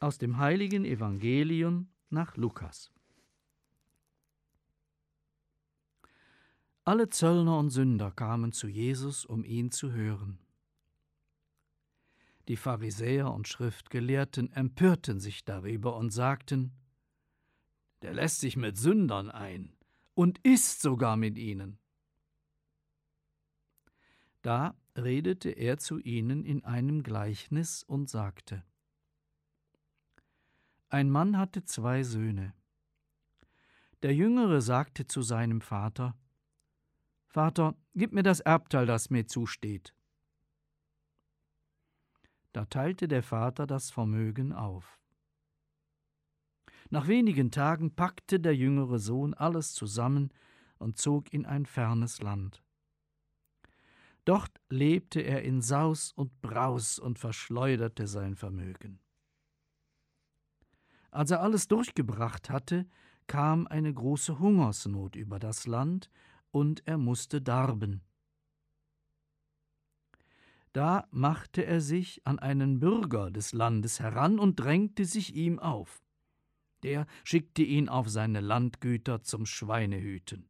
Aus dem heiligen Evangelium nach Lukas. Alle Zöllner und Sünder kamen zu Jesus, um ihn zu hören. Die Pharisäer und Schriftgelehrten empörten sich darüber und sagten: Der lässt sich mit Sündern ein und isst sogar mit ihnen. Da redete er zu ihnen in einem Gleichnis und sagte: Ein Mann hatte 2 Söhne. Der Jüngere sagte zu seinem Vater: Vater, gib mir das Erbteil, das mir zusteht. Da teilte der Vater das Vermögen auf. Nach wenigen Tagen packte der jüngere Sohn alles zusammen und zog in ein fernes Land. Dort lebte er in Saus und Braus und verschleuderte sein Vermögen. Als er alles durchgebracht hatte, kam eine große Hungersnot über das Land, und er musste darben. Da machte er sich an einen Bürger des Landes heran und drängte sich ihm auf. Der schickte ihn auf seine Landgüter zum Schweinehüten.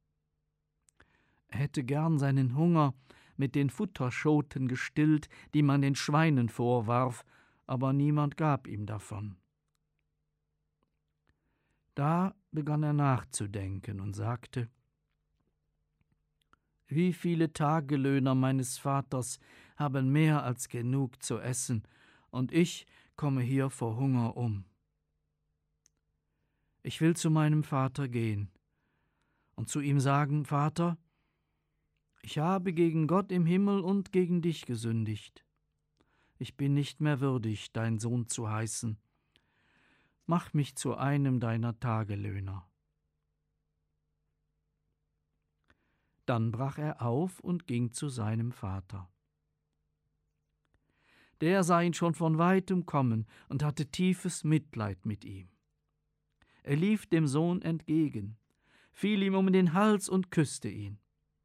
Er hätte gern seinen Hunger mit den Futterschoten gestillt, die man den Schweinen vorwarf, aber niemand gab ihm davon. Da begann er nachzudenken und sagte: Wie viele Tagelöhner meines Vaters haben mehr als genug zu essen, und ich komme hier vor Hunger um. Ich will zu meinem Vater gehen und zu ihm sagen: Vater, ich habe gegen Gott im Himmel und gegen dich gesündigt. Ich bin nicht mehr würdig, dein Sohn zu heißen. Mach mich zu einem deiner Tagelöhner. Dann brach er auf und ging zu seinem Vater. Der sah ihn schon von weitem kommen und hatte tiefes Mitleid mit ihm. Er lief dem Sohn entgegen, fiel ihm um den Hals und küsste ihn.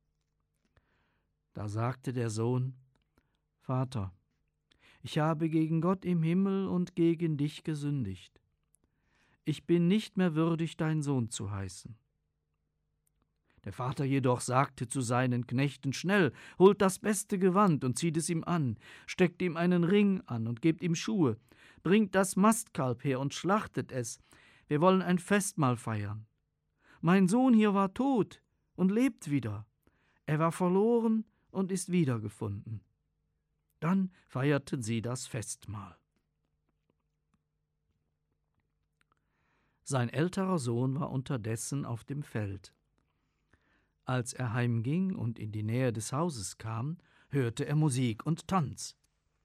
Da sagte der Sohn: Vater, ich habe gegen Gott im Himmel und gegen dich gesündigt. Ich bin nicht mehr würdig, dein Sohn zu heißen. Der Vater jedoch sagte zu seinen Knechten: Schnell, holt das beste Gewand und zieht es ihm an, steckt ihm einen Ring an und gebt ihm Schuhe, bringt das Mastkalb her und schlachtet es. Wir wollen ein Festmahl feiern. Mein Sohn hier war tot und lebt wieder. Er war verloren und ist wiedergefunden. Dann feierten sie das Festmahl. Sein älterer Sohn war unterdessen auf dem Feld. Als er heimging und in die Nähe des Hauses kam, hörte er Musik und Tanz.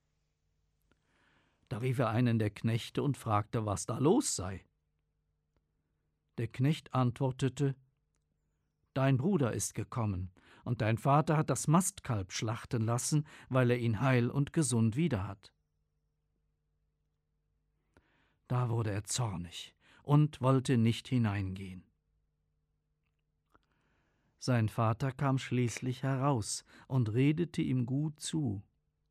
Da rief er einen der Knechte und fragte, was da los sei. Der Knecht antwortete: Dein Bruder ist gekommen, und dein Vater hat das Mastkalb schlachten lassen, weil er ihn heil und gesund wieder hat. Da wurde er zornig und wollte nicht hineingehen. Sein Vater kam schließlich heraus und redete ihm gut zu.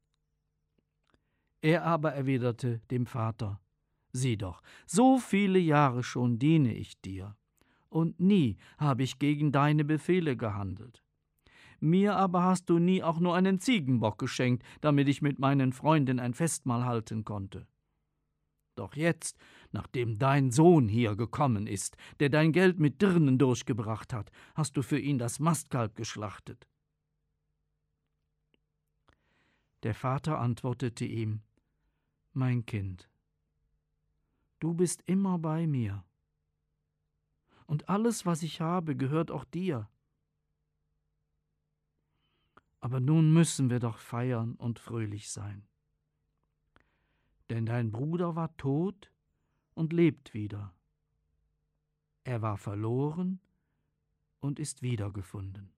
Er aber erwiderte dem Vater: Sieh doch, so viele Jahre schon diene ich dir, und nie habe ich gegen deine Befehle gehandelt. Mir aber hast du nie auch nur einen Ziegenbock geschenkt, damit ich mit meinen Freunden ein Festmahl halten konnte. Doch jetzt, nachdem dein Sohn hier gekommen ist, der dein Geld mit Dirnen durchgebracht hat, hast du für ihn das Mastkalb geschlachtet. Der Vater antwortete ihm: Mein Kind, du bist immer bei mir, und alles, was ich habe, gehört auch dir. Aber nun müssen wir doch feiern und fröhlich sein. Denn dein Bruder war tot und lebt wieder. Er war verloren und ist wiedergefunden.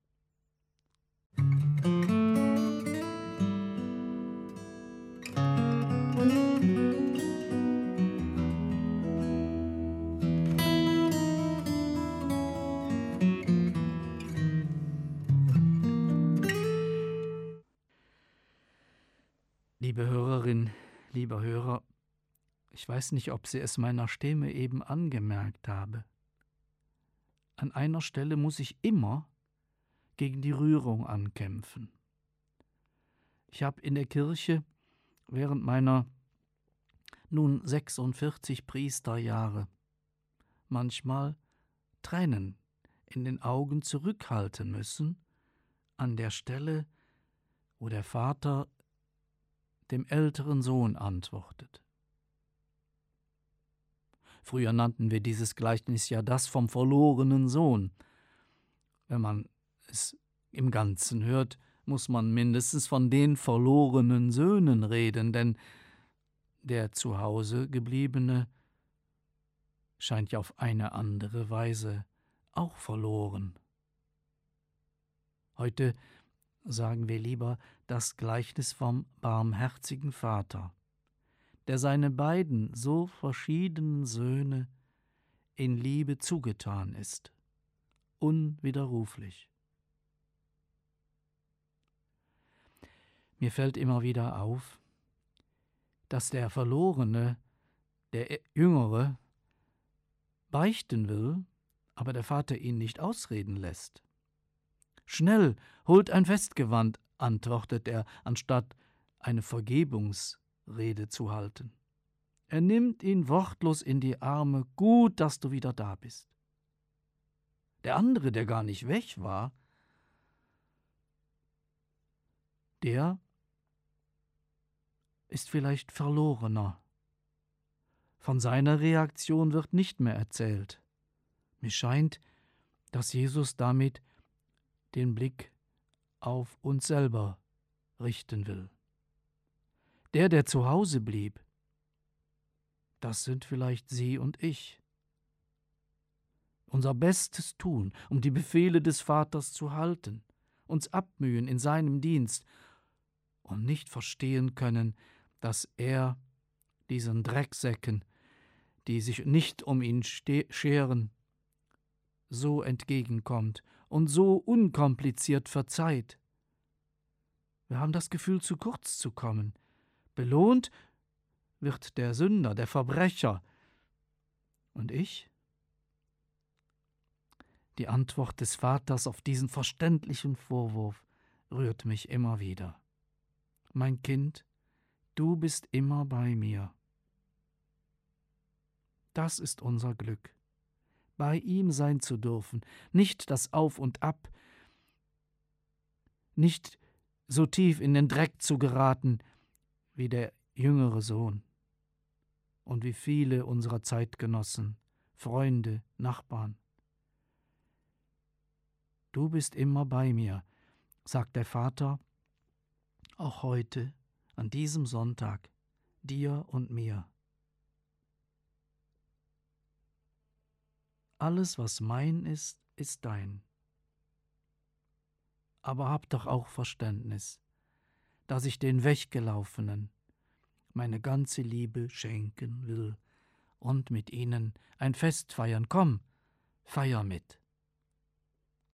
Liebe Hörerin, lieber Hörer, Ich weiß nicht, ob Sie es meiner Stimme eben angemerkt habe. An einer Stelle muss ich immer gegen die Rührung ankämpfen. Ich habe in der Kirche während meiner nun 46 Priesterjahre manchmal Tränen in den Augen zurückhalten müssen, an der Stelle, wo der Vater dem älteren Sohn antwortet. Früher nannten wir dieses Gleichnis ja das vom verlorenen Sohn. Wenn man es im Ganzen hört, muss man mindestens von den verlorenen Söhnen reden, denn der zu Hause gebliebene scheint ja auf eine andere Weise auch verloren. Heute sagen wir lieber das Gleichnis vom barmherzigen Vater, der seine beiden so verschiedenen Söhne in Liebe zugetan ist, unwiderruflich. Mir fällt immer wieder auf, dass der Verlorene, der Jüngere, beichten will, aber der Vater ihn nicht ausreden lässt. »Schnell, holt ein Festgewand«, antwortet er, anstatt eine Vergebungsrede zu halten. Er nimmt ihn wortlos in die Arme, »Gut, dass du wieder da bist.« Der andere, der gar nicht weg war, der ist vielleicht verlorener. Von seiner Reaktion wird nicht mehr erzählt. Mir scheint, dass Jesus damit den Blick auf uns selber richten will. Der zu Hause blieb, das sind vielleicht Sie und ich. Unser Bestes tun, um die Befehle des Vaters zu halten, uns abmühen in seinem Dienst und nicht verstehen können, dass er diesen Drecksäcken, die sich nicht um ihn scheren, so entgegenkommt und so unkompliziert verzeiht. Wir haben das Gefühl, zu kurz zu kommen. Belohnt wird der Sünder, der Verbrecher. Und ich? Die Antwort des Vaters auf diesen verständlichen Vorwurf rührt mich immer wieder. Mein Kind, du bist immer bei mir. Das ist unser Glück, bei ihm sein zu dürfen, nicht das Auf und Ab, nicht so tief in den Dreck zu geraten wie der jüngere Sohn und wie viele unserer Zeitgenossen, Freunde, Nachbarn. Du bist immer bei mir, sagt der Vater, auch heute, an diesem Sonntag, dir und mir. Alles, was mein ist, ist dein. Aber hab doch auch Verständnis, dass ich den Weggelaufenen meine ganze Liebe schenken will und mit ihnen ein Fest feiern. Komm, feier mit.